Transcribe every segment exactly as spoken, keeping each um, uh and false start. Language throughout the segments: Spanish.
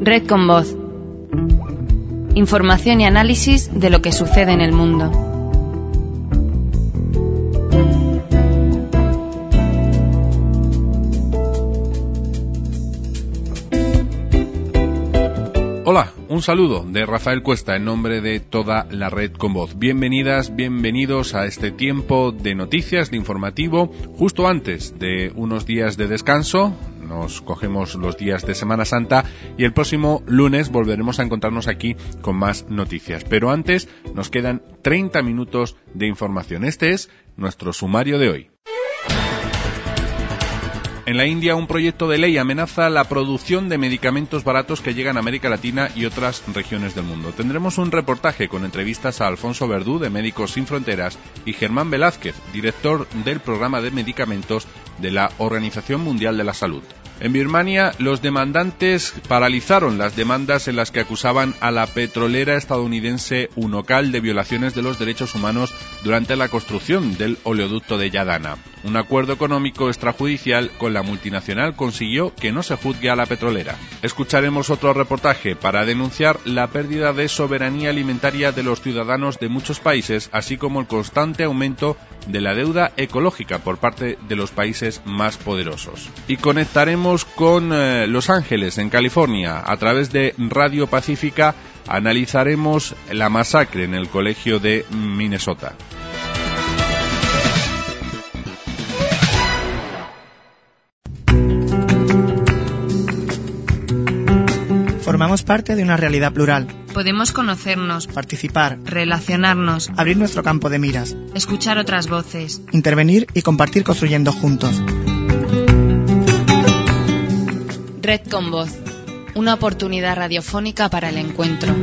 Red con Voz. Información y análisis de lo que sucede en el mundo. Hola, un saludo de Rafael Cuesta en nombre de toda la Red con Voz. Bienvenidas, bienvenidos a este tiempo de noticias, de informativo, justo antes de unos días de descanso. Nos cogemos los días de Semana Santa y el próximo lunes volveremos a encontrarnos aquí con más noticias. Pero antes nos quedan treinta minutos de información. Este es nuestro sumario de hoy. En la India, un proyecto de ley amenaza la producción de medicamentos baratos que llegan a América Latina y otras regiones del mundo. Tendremos un reportaje con entrevistas a Alfonso Verdú, de Médicos Sin Fronteras, y Germán Velázquez, director del programa de medicamentos de la Organización Mundial de la Salud. En Birmania, los demandantes paralizaron las demandas en las que acusaban a la petrolera estadounidense Unocal de violaciones de los derechos humanos durante la construcción del oleoducto de Yadana. Un acuerdo económico extrajudicial con la multinacional consiguió que no se juzgue a la petrolera. Escucharemos otro reportaje para denunciar la pérdida de soberanía alimentaria de los ciudadanos de muchos países, así como el constante aumento de la deuda ecológica por parte de los países más poderosos. Y conectaremos con eh, Los Ángeles, en California. A través de Radio Pacífica analizaremos la masacre en el colegio de Minnesota. Formamos parte de una realidad plural. Podemos conocernos, participar, relacionarnos, abrir nuestro campo de miras, escuchar otras voces, intervenir y compartir construyendo juntos. Red con Voz, una oportunidad radiofónica para el encuentro.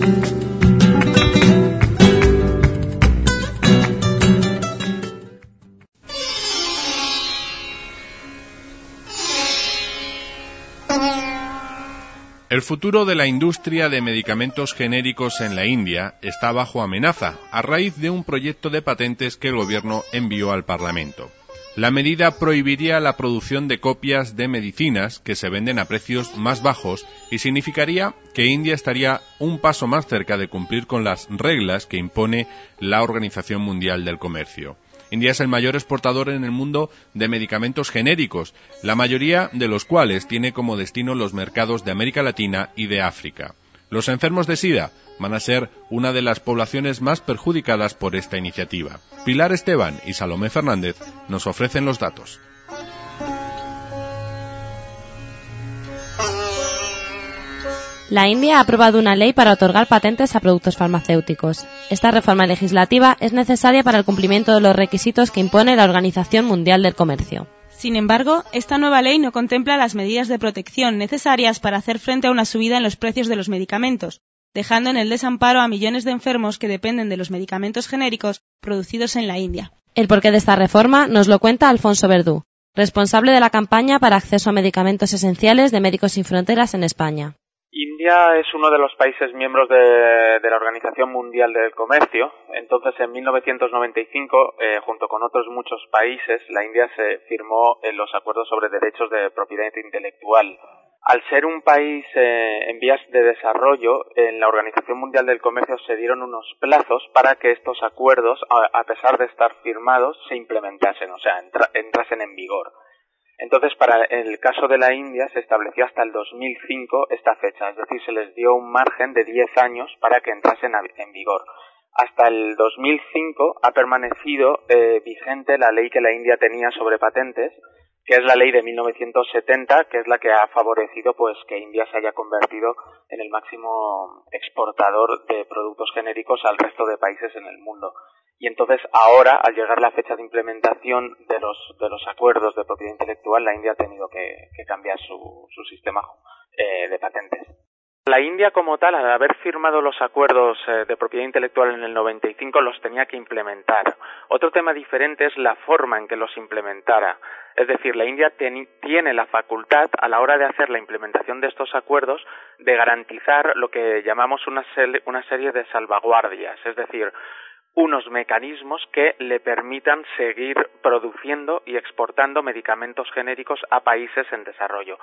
El futuro de la industria de medicamentos genéricos en la India está bajo amenaza a raíz de un proyecto de patentes que el gobierno envió al Parlamento. La medida prohibiría la producción de copias de medicinas que se venden a precios más bajos y significaría que India estaría un paso más cerca de cumplir con las reglas que impone la Organización Mundial del Comercio. India es el mayor exportador en el mundo de medicamentos genéricos, la mayoría de los cuales tiene como destino los mercados de América Latina y de África. Los enfermos de SIDA van a ser una de las poblaciones más perjudicadas por esta iniciativa. Pilar Esteban y Salomé Fernández nos ofrecen los datos. La India ha aprobado una ley para otorgar patentes a productos farmacéuticos. Esta reforma legislativa es necesaria para el cumplimiento de los requisitos que impone la Organización Mundial del Comercio. Sin embargo, esta nueva ley no contempla las medidas de protección necesarias para hacer frente a una subida en los precios de los medicamentos, dejando en el desamparo a millones de enfermos que dependen de los medicamentos genéricos producidos en la India. El porqué de esta reforma nos lo cuenta Alfonso Verdú, responsable de la campaña para acceso a medicamentos esenciales de Médicos Sin Fronteras en España. India es uno de los países miembros de, de la Organización Mundial del Comercio. Entonces, en mil novecientos noventa y cinco, eh, junto con otros muchos países, la India se firmó en los acuerdos sobre derechos de propiedad intelectual. Al ser un país eh, en vías de desarrollo, en la Organización Mundial del Comercio se dieron unos plazos para que estos acuerdos, a, a pesar de estar firmados, se implementasen, o sea, entra, entrasen en vigor. Entonces, para el caso de la India se estableció hasta el dos mil cinco esta fecha, es decir, se les dio un margen de diez años para que entrasen en vigor. Hasta el dos mil cinco ha permanecido eh, vigente la ley que la India tenía sobre patentes, que es la ley de mil novecientos setenta, que es la que ha favorecido pues que India se haya convertido en el máximo exportador de productos genéricos al resto de países en el mundo. Y entonces ahora, al llegar la fecha de implementación de los de los acuerdos de propiedad intelectual, la India ha tenido que, que cambiar su, su sistema eh, de patentes. La India como tal, al haber firmado los acuerdos eh, de propiedad intelectual en el noventa y cinco, los tenía que implementar. Otro tema diferente es la forma en que los implementara. Es decir, la India ten, tiene la facultad, a la hora de hacer la implementación de estos acuerdos, de garantizar lo que llamamos una, sel, una serie de salvaguardias. Es decir, unos mecanismos que le permitan seguir produciendo y exportando medicamentos genéricos a países en desarrollo.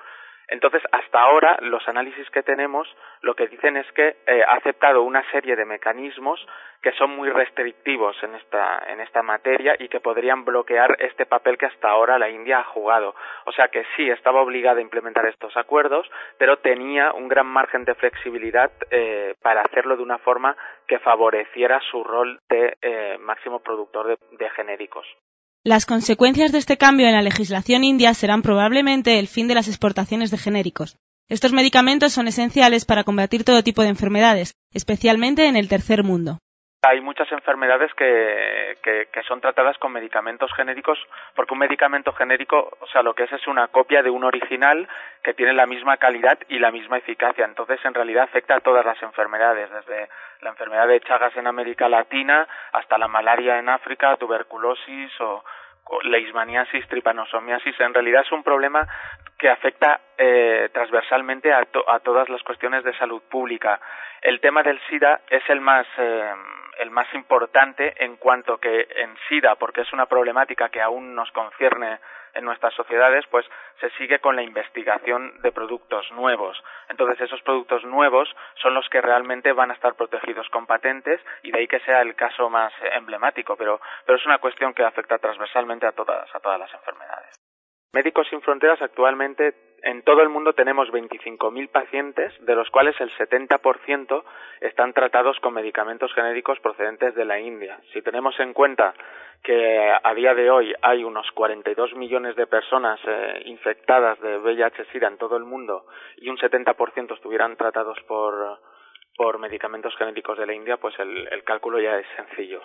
Entonces, hasta ahora, los análisis que tenemos lo que dicen es que eh, ha aceptado una serie de mecanismos que son muy restrictivos en esta, en esta materia y que podrían bloquear este papel que hasta ahora la India ha jugado. O sea que sí, estaba obligada a implementar estos acuerdos, pero tenía un gran margen de flexibilidad eh, para hacerlo de una forma que favoreciera su rol de eh, máximo productor de, de genéricos. Las consecuencias de este cambio en la legislación india serán probablemente el fin de las exportaciones de genéricos. Estos medicamentos son esenciales para combatir todo tipo de enfermedades, especialmente en el tercer mundo. Hay muchas enfermedades que, que, que son tratadas con medicamentos genéricos, porque un medicamento genérico, o sea, lo que es es una copia de un original que tiene la misma calidad y la misma eficacia. Entonces, en realidad, afecta a todas las enfermedades, desde la enfermedad de Chagas en América Latina hasta la malaria en África, tuberculosis o leishmaniasis, tripanosomiasis. En realidad es un problema que afecta eh, transversalmente a, to- a todas las cuestiones de salud pública. El tema del SIDA es el más eh, el más importante en cuanto que en SIDA, porque es una problemática que aún nos concierne en nuestras sociedades, pues se sigue con la investigación de productos nuevos. Entonces esos productos nuevos son los que realmente van a estar protegidos con patentes y de ahí que sea el caso más emblemático, pero, pero es una cuestión que afecta transversalmente a todas, a todas las enfermedades. Médicos Sin Fronteras actualmente en todo el mundo tenemos veinticinco mil pacientes, de los cuales el setenta por ciento están tratados con medicamentos genéricos procedentes de la India. Si tenemos en cuenta que a día de hoy hay unos cuarenta y dos millones de personas eh, infectadas de V I H SIDA en todo el mundo y un setenta por ciento estuvieran tratados por, por medicamentos genéricos de la India, pues el, el cálculo ya es sencillo.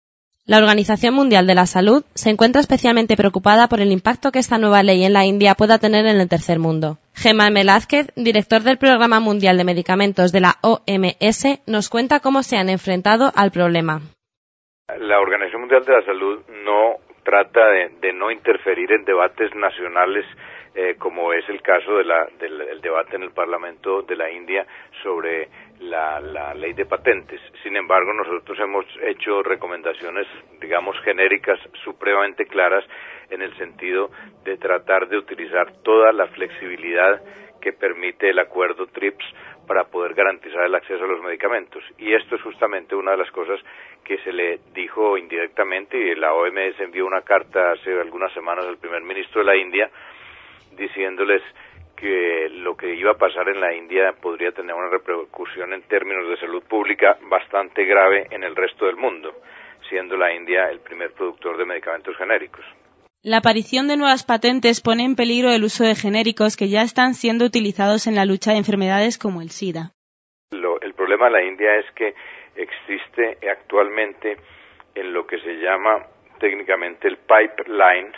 La Organización Mundial de la Salud se encuentra especialmente preocupada por el impacto que esta nueva ley en la India pueda tener en el tercer mundo. Gemma Velázquez, director del Programa Mundial de Medicamentos de la O M S, nos cuenta cómo se han enfrentado al problema. La Organización Mundial de la Salud no trata de, de no interferir en debates nacionales, eh, como es el caso de la, del, del debate en el Parlamento de la India sobre la, la ley de patentes. Sin embargo, nosotros hemos hecho recomendaciones, digamos, genéricas supremamente claras en el sentido de tratar de utilizar toda la flexibilidad que permite el acuerdo TRIPS para poder garantizar el acceso a los medicamentos. Y esto es justamente una de las cosas que se le dijo indirectamente, y la O M S envió una carta hace algunas semanas al primer ministro de la India diciéndoles que lo que iba a pasar en la India podría tener una repercusión en términos de salud pública bastante grave en el resto del mundo, siendo la India el primer productor de medicamentos genéricos. La aparición de nuevas patentes pone en peligro el uso de genéricos que ya están siendo utilizados en la lucha de enfermedades como el SIDA. Lo, el problema de la India es que existe actualmente en lo que se llama técnicamente el pipeline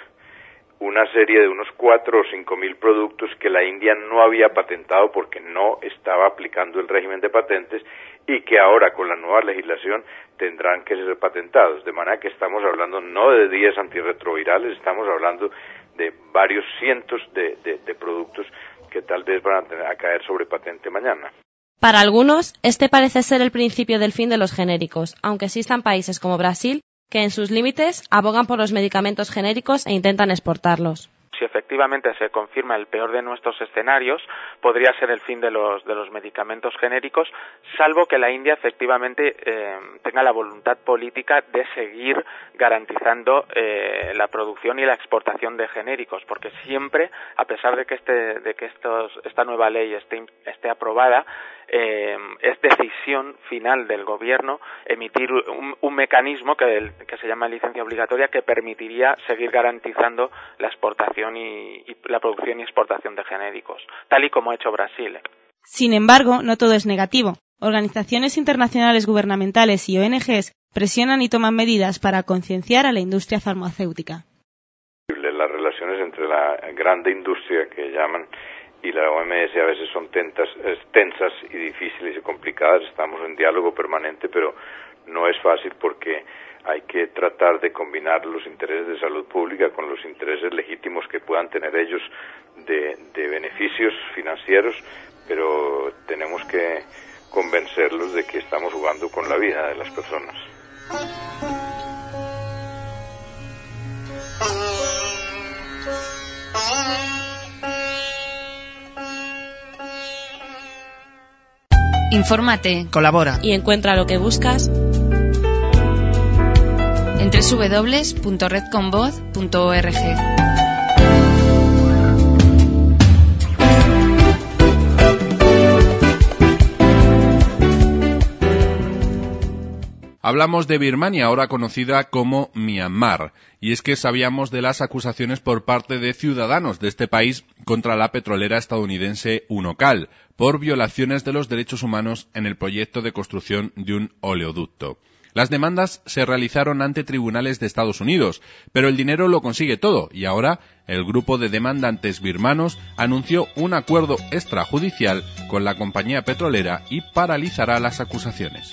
una serie de unos cuatro o cinco mil productos que la India no había patentado porque no estaba aplicando el régimen de patentes y que ahora con la nueva legislación tendrán que ser patentados, de manera que estamos hablando no de diez antirretrovirales, estamos hablando de varios cientos de, de, de productos que tal vez van a, tener, a caer sobre patente mañana. Para algunos, este parece ser el principio del fin de los genéricos, aunque existan países como Brasil que en sus límites abogan por los medicamentos genéricos e intentan exportarlos. Si efectivamente se confirma el peor de nuestros escenarios, podría ser el fin de los de los medicamentos genéricos, salvo que la India efectivamente eh, tenga la voluntad política de seguir garantizando eh, la producción y la exportación de genéricos, porque siempre, a pesar de que este de que estos esta nueva ley esté esté aprobada, eh, es decisión final del gobierno emitir un, un mecanismo que, el, que se llama licencia obligatoria que permitiría seguir garantizando la exportación y, y la producción y exportación de genéricos, tal y como ha hecho Brasil. Sin embargo, no todo es negativo. Organizaciones internacionales gubernamentales y O N Ges presionan y toman medidas para concienciar a la industria farmacéutica. Las relaciones entre la grande industria que llaman y la O M S a veces son tentas, tensas y difíciles y complicadas. Estamos en diálogo permanente, pero no es fácil porque hay que tratar de combinar los intereses de salud pública con los intereses legítimos que puedan tener ellos de, de beneficios financieros, pero tenemos que convencerlos de que estamos jugando con la vida de las personas. Infórmate, colabora y encuentra lo que buscas en doble u doble u doble u punto red con voz punto org. Hablamos de Birmania, ahora conocida como Myanmar, y es que sabíamos de las acusaciones por parte de ciudadanos de este país contra la petrolera estadounidense Unocal por violaciones de los derechos humanos en el proyecto de construcción de un oleoducto. Las demandas se realizaron ante tribunales de Estados Unidos, pero el dinero lo consigue todo y ahora el grupo de demandantes birmanos anunció un acuerdo extrajudicial con la compañía petrolera y paralizará las acusaciones.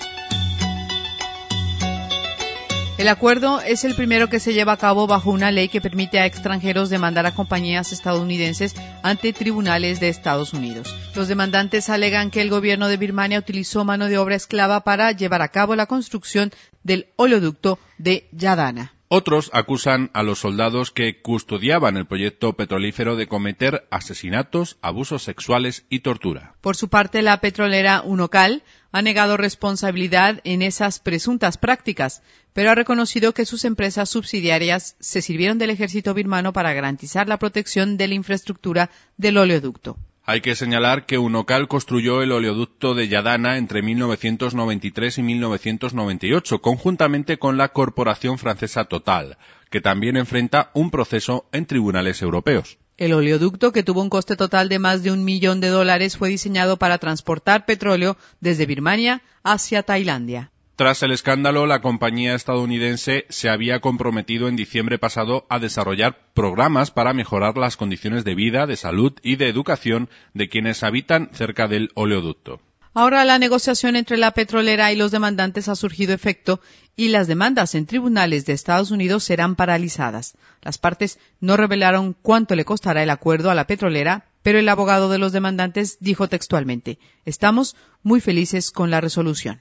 El acuerdo es el primero que se lleva a cabo bajo una ley que permite a extranjeros demandar a compañías estadounidenses ante tribunales de Estados Unidos. Los demandantes alegan que el gobierno de Birmania utilizó mano de obra esclava para llevar a cabo la construcción del oleoducto de Yadana. Otros acusan a los soldados que custodiaban el proyecto petrolífero de cometer asesinatos, abusos sexuales y tortura. Por su parte, la petrolera Unocal ha negado responsabilidad en esas presuntas prácticas, pero ha reconocido que sus empresas subsidiarias se sirvieron del ejército birmano para garantizar la protección de la infraestructura del oleoducto. Hay que señalar que Unocal construyó el oleoducto de Yadana entre mil novecientos noventa y tres y mil novecientos noventa y ocho, conjuntamente con la corporación francesa Total, que también enfrenta un proceso en tribunales europeos. El oleoducto, que tuvo un coste total de más de un millón de dólares, fue diseñado para transportar petróleo desde Birmania hacia Tailandia. Tras el escándalo, la compañía estadounidense se había comprometido en diciembre pasado a desarrollar programas para mejorar las condiciones de vida, de salud y de educación de quienes habitan cerca del oleoducto. Ahora la negociación entre la petrolera y los demandantes ha surgido efecto y las demandas en tribunales de Estados Unidos serán paralizadas. Las partes no revelaron cuánto le costará el acuerdo a la petrolera, pero el abogado de los demandantes dijo textualmente: "Estamos muy felices con la resolución".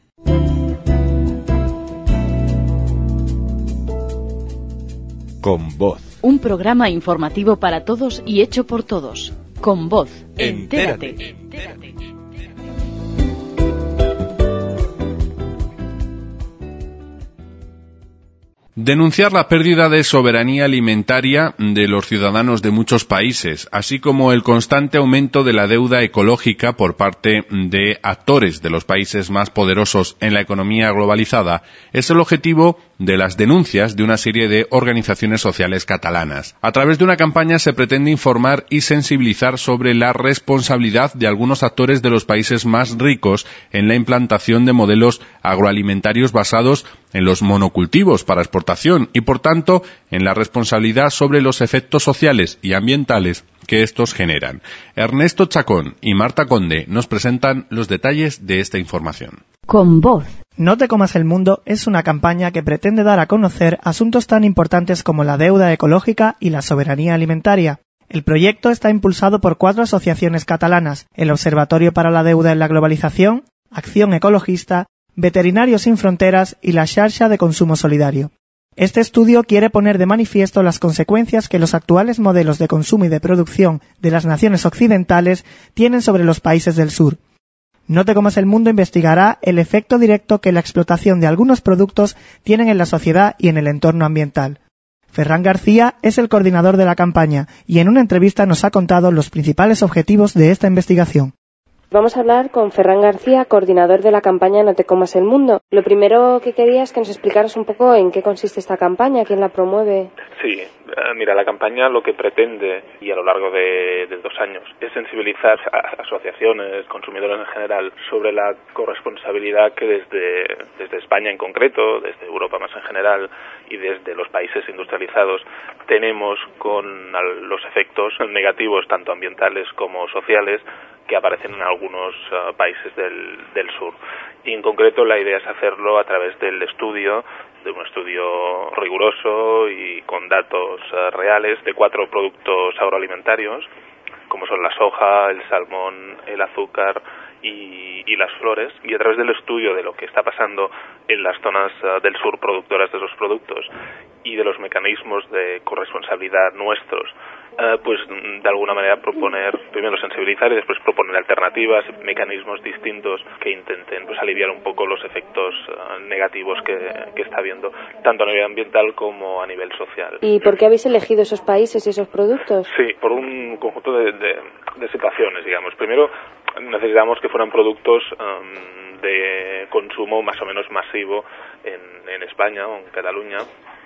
Con Voz. Un programa informativo para todos y hecho por todos. Con Voz. Entérate. Entérate. Denunciar la pérdida de soberanía alimentaria de los ciudadanos de muchos países, así como el constante aumento de la deuda ecológica por parte de actores de los países más poderosos en la economía globalizada, es el objetivo de las denuncias de una serie de organizaciones sociales catalanas. A través de una campaña se pretende informar y sensibilizar sobre la responsabilidad de algunos actores de los países más ricos en la implantación de modelos agroalimentarios basados en los monocultivos para exportación y, por tanto, en la responsabilidad sobre los efectos sociales y ambientales que estos generan. Ernesto Chacón y Marta Conde nos presentan los detalles de esta información. Con Voz. No te comas el mundo es una campaña que pretende dar a conocer asuntos tan importantes como la deuda ecológica y la soberanía alimentaria. El proyecto está impulsado por cuatro asociaciones catalanas: el Observatorio para la Deuda en la Globalización, Acción Ecologista, Veterinarios Sin Fronteras y la Xarxa de Consumo Solidario. Este estudio quiere poner de manifiesto las consecuencias que los actuales modelos de consumo y de producción de las naciones occidentales tienen sobre los países del sur. No te comas el mundo investigará el efecto directo que la explotación de algunos productos tienen en la sociedad y en el entorno ambiental. Ferran García es el coordinador de la campaña y en una entrevista nos ha contado los principales objetivos de esta investigación. Vamos a hablar con Ferran García, coordinador de la campaña No te comas el mundo. Lo primero que quería es que nos explicaras un poco en qué consiste esta campaña, quién la promueve. Sí, mira, la campaña lo que pretende, y a lo largo de, de dos años, es sensibilizar a asociaciones, consumidores en general, sobre la corresponsabilidad que desde, desde España en concreto, desde Europa más en general, y desde los países industrializados, tenemos con los efectos negativos, tanto ambientales como sociales, que aparecen en algunos uh, países del, del sur. Y en concreto la idea es hacerlo a través del estudio, de un estudio riguroso y con datos uh, reales de cuatro productos agroalimentarios, como son la soja, el salmón, el azúcar y, y las flores, y a través del estudio de lo que está pasando en las zonas uh, del sur productoras de esos productos y de los mecanismos de corresponsabilidad nuestros eh, pues de alguna manera proponer, primero sensibilizar y después proponer alternativas, mecanismos distintos que intenten pues aliviar un poco los efectos uh, negativos que, que está habiendo, tanto a nivel ambiental como a nivel social. ¿Y por qué habéis elegido esos países y esos productos? Sí, por un conjunto de, de, de situaciones, digamos. Primero, necesitamos que fueran productos um, de consumo más o menos masivo en, en España o en Cataluña,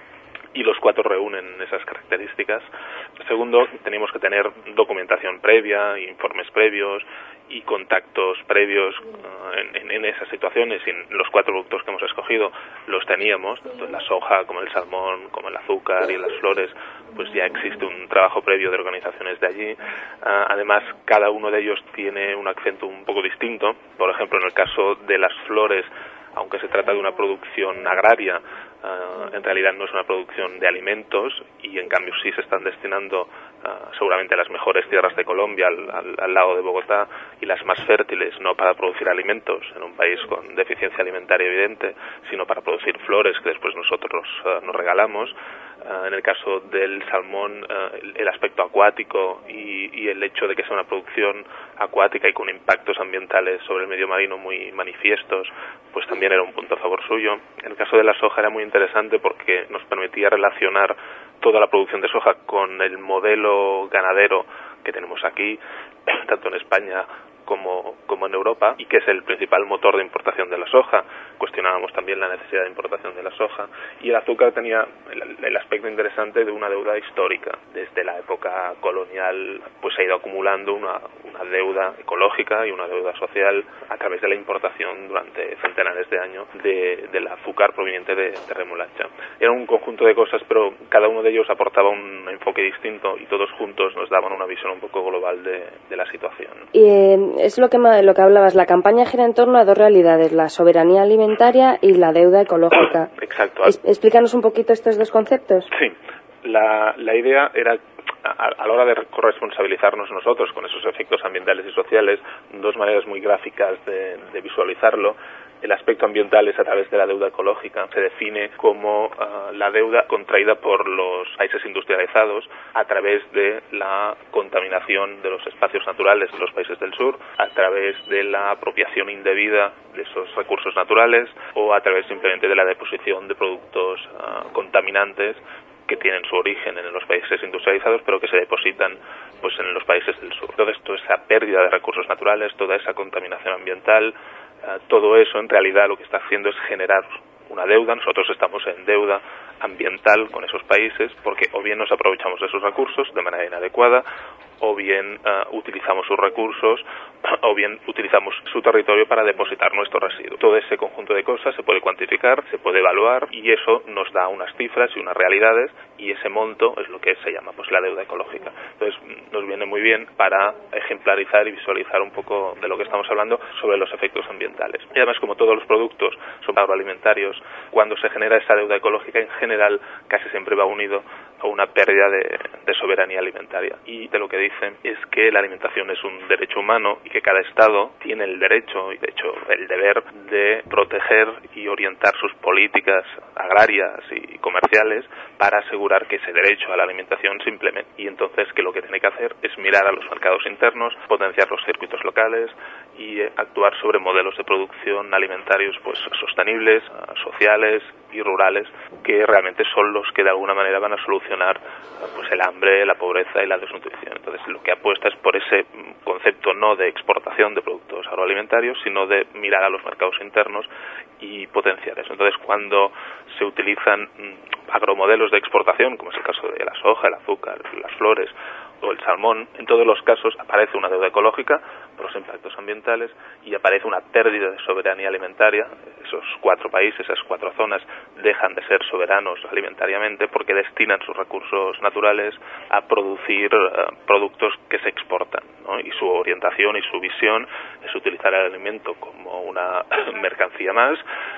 y los cuatro reúnen esas características. Segundo, teníamos que tener documentación previa, informes previos y contactos previos uh, en, en esas situaciones, y en los cuatro productos que hemos escogido los teníamos, tanto en la soja como en el salmón, como en el azúcar y en las flores, pues ya existe un trabajo previo de organizaciones de allí. Uh, además, cada uno de ellos tiene un acento un poco distinto. Por ejemplo, en el caso de las flores, aunque se trata de una producción agraria, Uh, en realidad no es una producción de alimentos, y en cambio sí se están destinando uh, seguramente a las mejores tierras de Colombia, al, al, al lado de Bogotá, y las más fértiles, no para producir alimentos en un país con deficiencia alimentaria evidente, sino para producir flores que después nosotros uh, nos regalamos. Uh, en el caso del salmón, uh, el, el aspecto acuático y, y el hecho de que sea una producción acuática y con impactos ambientales sobre el medio marino muy manifiestos, pues también era un punto a favor suyo. En el caso de la soja era muy interesante porque nos permitía relacionar toda la producción de soja con el modelo ganadero que tenemos aquí, tanto en España como, como en Europa, y que es el principal motor de importación de la soja. Cuestionábamos también la necesidad de importación de la soja. Y el azúcar tenía el, el aspecto interesante de una deuda histórica. Desde la época colonial pues se ha ido acumulando una, una deuda ecológica y una deuda social a través de la importación durante centenares de años de, del azúcar proveniente de, de remolacha. Era un conjunto de cosas, pero cada uno de ellos aportaba un enfoque distinto y todos juntos nos daban una visión un poco global de, de la situación. Y eh, es lo que, lo que hablabas, la campaña gira en torno a dos realidades, la soberanía alimentaria y la deuda ecológica. Exacto. Es, explícanos un poquito estos dos conceptos. Sí, la, la idea era, a, a la hora de corresponsabilizarnos nosotros con esos efectos ambientales y sociales, dos maneras muy gráficas de, de visualizarlo. El aspecto ambiental es a través de la deuda ecológica. Se define como uh, la deuda contraída por los países industrializados a través de la contaminación de los espacios naturales de los países del sur, a través de la apropiación indebida de esos recursos naturales, o a través simplemente de la deposición de productos uh, contaminantes que tienen su origen en los países industrializados, pero que se depositan pues en los países del sur. Todo esto, esa pérdida de recursos naturales, toda esa contaminación ambiental, Uh, todo eso en realidad lo que está haciendo es generar una deuda. Nosotros estamos en deuda ambiental con esos países porque o bien nos aprovechamos de esos recursos de manera inadecuada, o bien uh, utilizamos sus recursos, o bien utilizamos su territorio para depositar nuestros residuos. Todo ese conjunto de cosas se puede cuantificar, se puede evaluar, y eso nos da unas cifras y unas realidades, y ese monto es lo que se llama pues la deuda ecológica. Entonces nos viene muy bien para ejemplarizar y visualizar un poco de lo que estamos hablando sobre los efectos ambientales. Y además, como todos los productos son agroalimentarios, cuando se genera esa deuda ecológica, en general casi siempre va unido a una pérdida de, de soberanía alimentaria. Y de lo que dicen es que la alimentación es un derecho humano y que cada Estado tiene el derecho y de hecho el deber de proteger y orientar sus políticas agrarias y comerciales para asegurar que ese derecho a la alimentación se implemente. Y entonces que lo que tiene que hacer es mirar a los mercados internos, potenciar los circuitos locales y eh, actuar sobre modelos de producción alimentarios pues sostenibles, sociales y rurales, que realmente son los que de alguna manera van a solucionar pues el hambre, la pobreza y la desnutrición. Entonces lo que apuesta es por ese concepto no de exportación de productos agroalimentarios, sino de mirar a los mercados internos y potenciar eso. Entonces cuando se utilizan agromodelos de exportación, como es el caso de la soja, el azúcar, las flores o el salmón, en todos los casos aparece una deuda ecológica por los impactos ambientales y aparece una pérdida de soberanía alimentaria. Esos cuatro países, esas cuatro zonas dejan de ser soberanos alimentariamente porque destinan sus recursos naturales a producir uh, productos que se exportan, ¿no? Y su orientación y su visión es utilizar el alimento como una mercancía más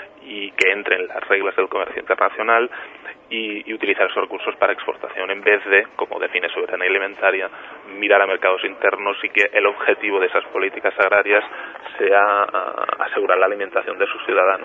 y que entre en las reglas del comercio internacional y, y utilizar esos recursos para exportación, en vez de, como define soberanía alimentaria, mirar a mercados internos y que el objetivo de esas políticas agrarias sea uh, asegurar la alimentación de sus ciudadanos.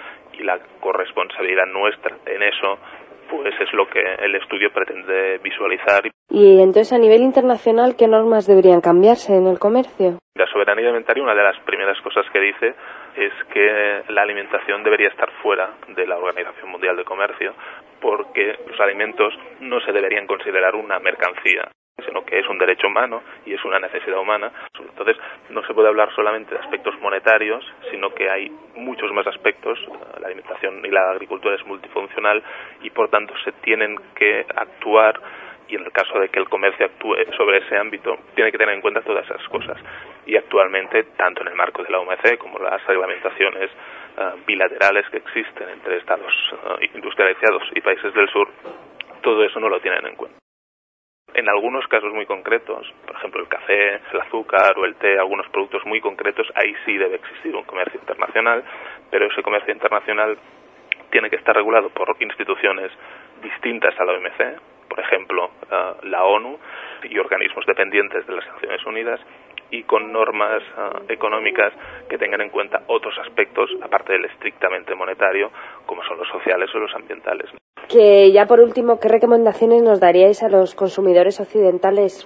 Y la corresponsabilidad nuestra en eso pues es lo que el estudio pretende visualizar y Y entonces, a nivel internacional, ¿qué normas deberían cambiarse en el comercio? La soberanía alimentaria, una de las primeras cosas que dice es que la alimentación debería estar fuera de la Organización Mundial de Comercio, porque los alimentos no se deberían considerar una mercancía, sino que es un derecho humano y es una necesidad humana. Entonces, no se puede hablar solamente de aspectos monetarios, sino que hay muchos más aspectos. La alimentación y la agricultura es multifuncional y, por tanto, se tienen que actuar, y en el caso de que el comercio actúe sobre ese ámbito, tiene que tener en cuenta todas esas cosas. Y actualmente, tanto en el marco de la O M C como las reglamentaciones uh, bilaterales que existen entre estados uh, industrializados y países del sur, todo eso no lo tienen en cuenta. En algunos casos muy concretos, por ejemplo el café, el azúcar o el té, algunos productos muy concretos, ahí sí debe existir un comercio internacional, pero ese comercio internacional tiene que estar regulado por instituciones distintas a la O M C, por ejemplo uh, la ONU y organismos dependientes de las Naciones Unidas, y con normas uh, económicas que tengan en cuenta otros aspectos, aparte del estrictamente monetario, como son los sociales o los ambientales. Que ya por último, ¿qué recomendaciones nos daríais a los consumidores occidentales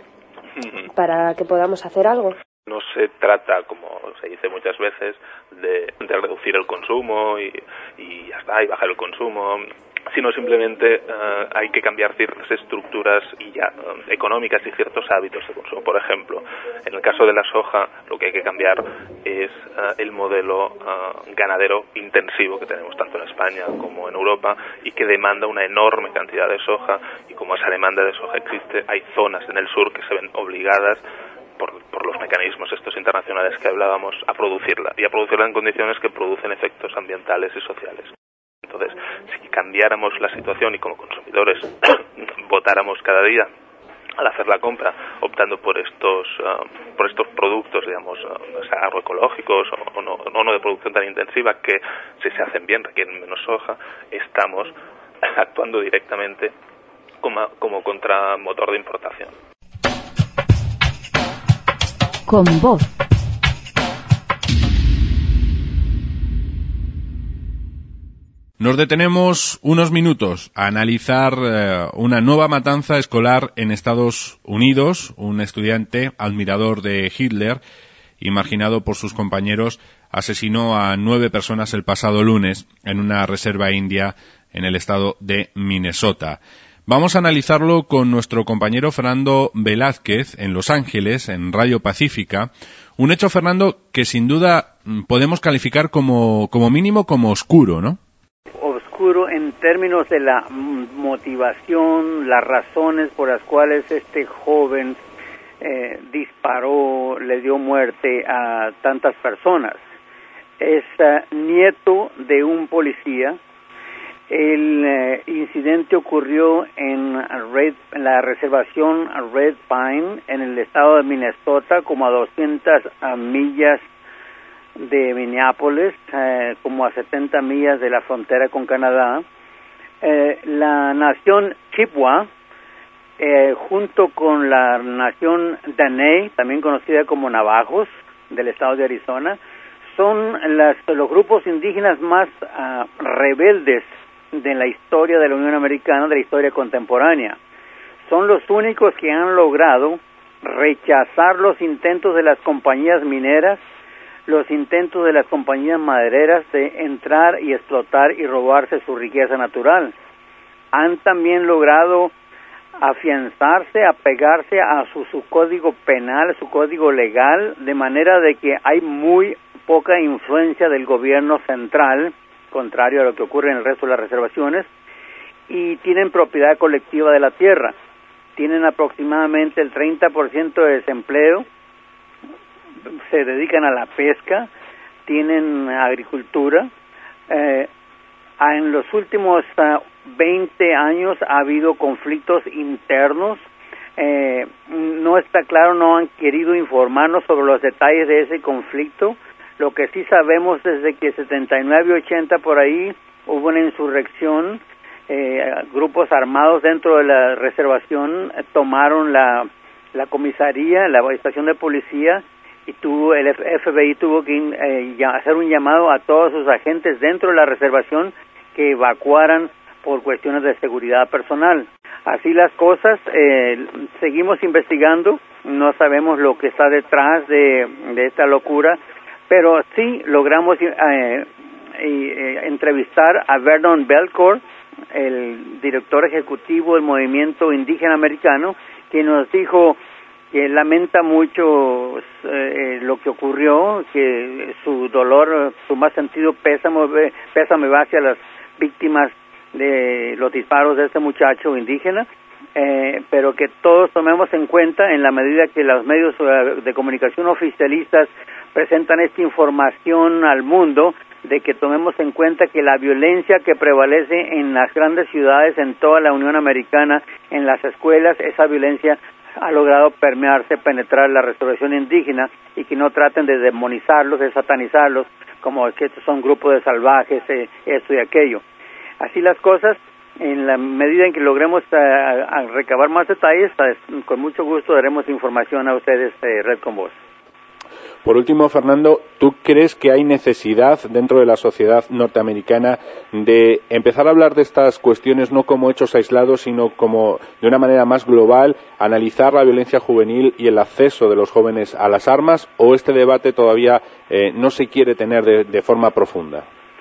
para que podamos hacer algo? No se trata, como se dice muchas veces, de, de reducir el consumo y, y ya está, y bajar el consumo, sino simplemente uh, hay que cambiar ciertas estructuras y ya uh, económicas y ciertos hábitos de consumo. Por ejemplo, en el caso de la soja, lo que hay que cambiar es uh, el modelo uh, ganadero intensivo que tenemos tanto en España como en Europa, y que demanda una enorme cantidad de soja, y como esa demanda de soja existe, hay zonas en el sur que se ven obligadas Por, por los mecanismos estos internacionales que hablábamos, a producirla, y a producirla en condiciones que producen efectos ambientales y sociales. Entonces, si cambiáramos la situación y como consumidores votáramos cada día al hacer la compra optando por estos uh, por estos productos, digamos, uh, agroecológicos o, o, no, o no de producción tan intensiva, que si se hacen bien requieren menos soja, estamos actuando directamente como, como contramotor de importación. Con voz. Nos detenemos unos minutos a analizar eh, una nueva matanza escolar en Estados Unidos. Un estudiante, admirador de Hitler y marginado por sus compañeros, asesinó a nueve personas el pasado lunes en una reserva india en el estado de Minnesota. Vamos a analizarlo con nuestro compañero Fernando Velázquez en Los Ángeles, en Radio Pacífica. Un hecho, Fernando, que sin duda podemos calificar como, como mínimo como oscuro, ¿no? Oscuro en términos de la motivación, las razones por las cuales este joven eh, disparó, le dio muerte a tantas personas. Es uh, nieto de un policía. El eh, incidente ocurrió en, Red, en la reservación Red Pine, en el estado de Minnesota, como a doscientas uh, millas de Minneapolis, eh, como a setenta millas de la frontera con Canadá. Eh, la nación Chippewa, eh, junto con la nación Dene, también conocida como Navajos, del estado de Arizona, son las, los grupos indígenas más uh, rebeldes de la historia de la Unión Americana, de la historia contemporánea. Son los únicos que han logrado rechazar los intentos de las compañías mineras, los intentos de las compañías madereras de entrar y explotar y robarse su riqueza natural. Han también logrado afianzarse, apegarse a su, su código penal, su código legal, de manera de que hay muy poca influencia del gobierno central, contrario a lo que ocurre en el resto de las reservaciones, y tienen propiedad colectiva de la tierra. Tienen aproximadamente el treinta por ciento de desempleo, se dedican a la pesca, tienen agricultura. Eh, en los últimos uh, veinte años ha habido conflictos internos. Eh, no está claro, no han querido informarnos sobre los detalles de ese conflicto. Lo que sí sabemos desde que setenta y nueve y ochenta por ahí hubo una insurrección, eh, grupos armados dentro de la reservación eh, tomaron la, la comisaría, la estación de policía, y tuvo, el F B I tuvo que eh, hacer un llamado a todos sus agentes dentro de la reservación que evacuaran por cuestiones de seguridad personal. Así las cosas, eh, seguimos investigando, no sabemos lo que está detrás de, de esta locura, pero sí logramos eh, eh, entrevistar a Vernon Belcourt, el director ejecutivo del movimiento indígena americano, que nos dijo que lamenta mucho eh, lo que ocurrió, que su dolor, su más sentido pésame, pésame va hacia las víctimas de los disparos de este muchacho indígena, eh, pero que todos tomemos en cuenta en la medida que los medios de comunicación oficialistas presentan esta información al mundo, de que tomemos en cuenta que la violencia que prevalece en las grandes ciudades, en toda la Unión Americana, en las escuelas, esa violencia ha logrado permearse, penetrar la restauración indígena, y que no traten de demonizarlos, de satanizarlos, como que estos son grupos de salvajes, eh, esto y aquello. Así las cosas, en la medida en que logremos a, a recabar más detalles, a, con mucho gusto daremos información a ustedes, eh, Red con Voz. Por último, Fernando, ¿tú crees que hay necesidad dentro de la sociedad norteamericana de empezar a hablar de estas cuestiones no como hechos aislados, sino como de una manera más global, analizar la violencia juvenil y el acceso de los jóvenes a las armas, o este debate todavía eh, no se quiere tener de, de forma profunda?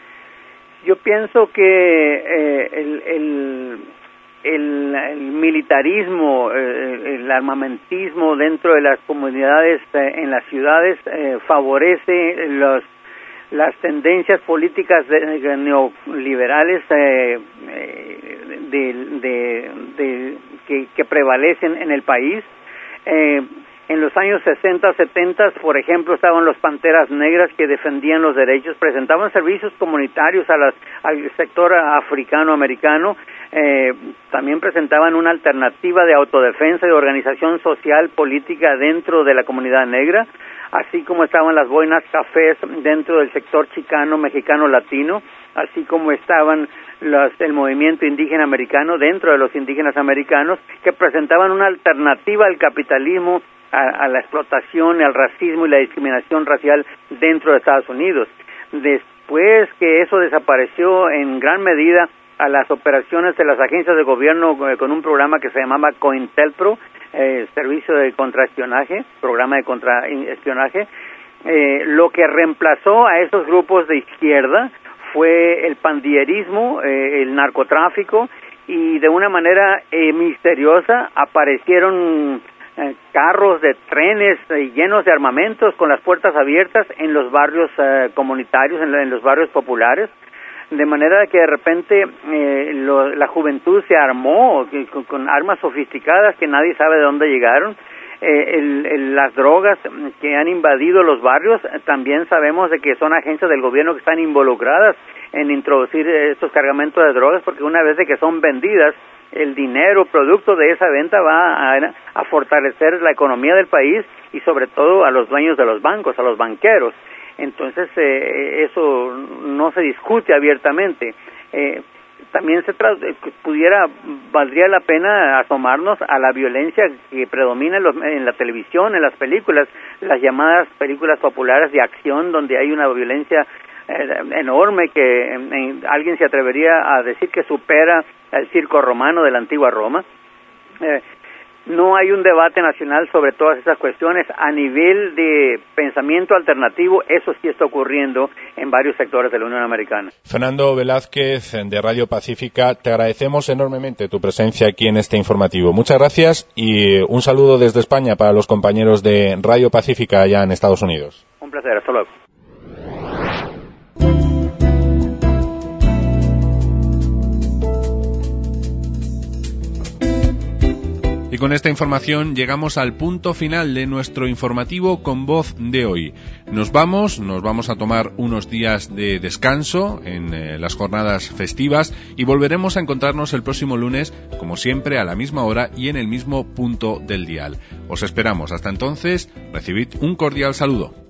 Yo pienso que eh, el, el, el, el militarismo, eh, el armamentismo dentro de las comunidades, eh, en las ciudades, eh, favorece los, las tendencias políticas de, de neoliberales eh, de, de, de, que, que prevalecen en el país. Eh, En los años sesenta, setenta, por ejemplo, estaban los Panteras Negras que defendían los derechos, presentaban servicios comunitarios a las, al sector africano-americano, eh, también presentaban una alternativa de autodefensa y de organización social política dentro de la comunidad negra, así como estaban las boinas cafés dentro del sector chicano, mexicano, latino, así como estaban los, el movimiento indígena americano dentro de los indígenas americanos, que presentaban una alternativa al capitalismo, a, a la explotación, al racismo y la discriminación racial dentro de Estados Unidos. Después que eso desapareció en gran medida a las operaciones de las agencias de gobierno eh, con un programa que se llamaba COINTELPRO, eh, servicio de contraespionaje, programa de contraespionaje, eh, lo que reemplazó a esos grupos de izquierda fue el pandillerismo, eh, el narcotráfico, y de una manera eh, misteriosa aparecieron Eh, carros de trenes eh, llenos de armamentos con las puertas abiertas en los barrios eh, comunitarios, en, en los barrios populares, de manera que de repente eh, lo, la juventud se armó con, con armas sofisticadas que nadie sabe de dónde llegaron. Eh, el, el, las drogas que han invadido los barrios, eh, también sabemos de que son agencias del gobierno que están involucradas en introducir estos cargamentos de drogas, porque una vez de que son vendidas, el dinero producto de esa venta va a, a fortalecer la economía del país y sobre todo a los dueños de los bancos, a los banqueros. Entonces eh, eso no se discute abiertamente. Eh, también se tra- pudiera valdría la pena asomarnos a la violencia que predomina en, los, en la televisión, en las películas, las llamadas películas populares de acción, donde hay una violencia eh, enorme que eh, alguien se atrevería a decir que supera el circo romano de la antigua Roma. Eh, no hay un debate nacional sobre todas esas cuestiones. A nivel de pensamiento alternativo, eso sí está ocurriendo en varios sectores de la Unión Americana. Fernando Velázquez, de Radio Pacífica, te agradecemos enormemente tu presencia aquí en este informativo. Muchas gracias y un saludo desde España para los compañeros de Radio Pacífica allá en Estados Unidos. Un placer, hasta luego. Y con esta información llegamos al punto final de nuestro informativo con voz de hoy. Nos vamos, nos vamos a tomar unos días de descanso en eh, las jornadas festivas y volveremos a encontrarnos el próximo lunes, como siempre, a la misma hora y en el mismo punto del dial. Os esperamos. Hasta entonces, recibid un cordial saludo.